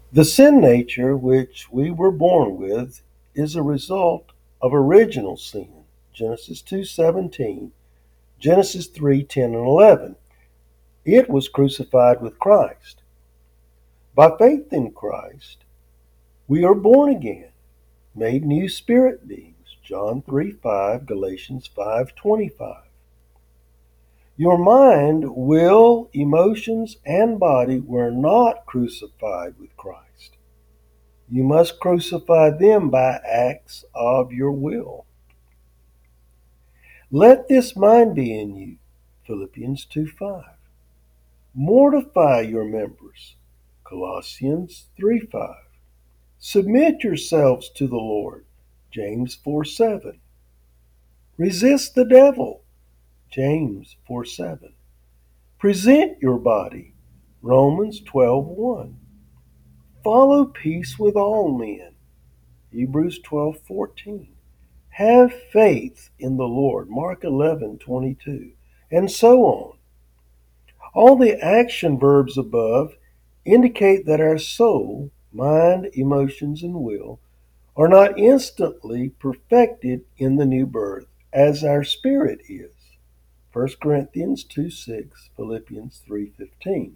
The sin nature which we were born with is a result of original sin. Genesis 2:17, Genesis 3:10 and 11. It was crucified with Christ. By faith in Christ, we are born again, made new spirit beings. John 3:5, Galatians 5:25. Your mind, will, emotions, and body were not crucified with Christ. You must crucify them by acts of your will. Let this mind be in you. Philippians 2:5. Mortify your members. Colossians 3:5. Submit yourselves to the Lord. James 4:7. Resist the devil. James 4:7. Present your body. Romans 12:1. Follow peace with all men. Hebrews 12:14. Have faith in the Lord. Mark 11:22. And so on. All the action verbs above indicate that our soul, mind, emotions, and will are not instantly perfected in the new birth as our spirit is. 1 Corinthians 2:6, Philippians 3:15.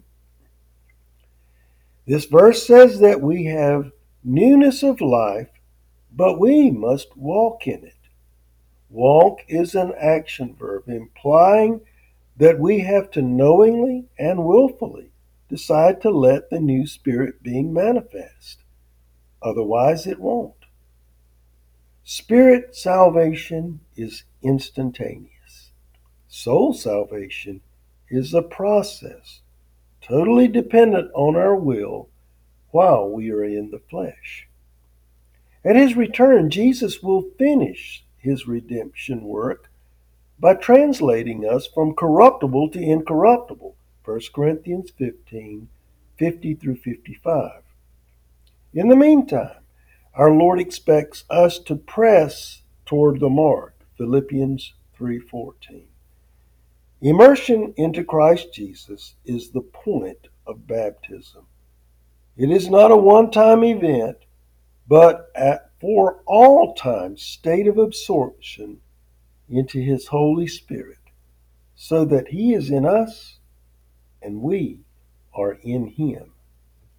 This verse says that we have newness of life, but we must walk in it. Walk is an action verb implying that we have to knowingly and willfully decide to let the new spirit being manifest. Otherwise, it won't. Spirit salvation is instantaneous. Soul salvation is a process totally dependent on our will while we are in the flesh. At his return, Jesus will finish his redemption work by translating us from corruptible to incorruptible. 1 Corinthians 15:50 through 55. In the meantime, our Lord expects us to press toward the mark. Philippians 3:14. Immersion into Christ Jesus is the point of baptism. It is not a one-time event, but for all time state of absorption into his Holy Spirit, so that he is in us and we are in him.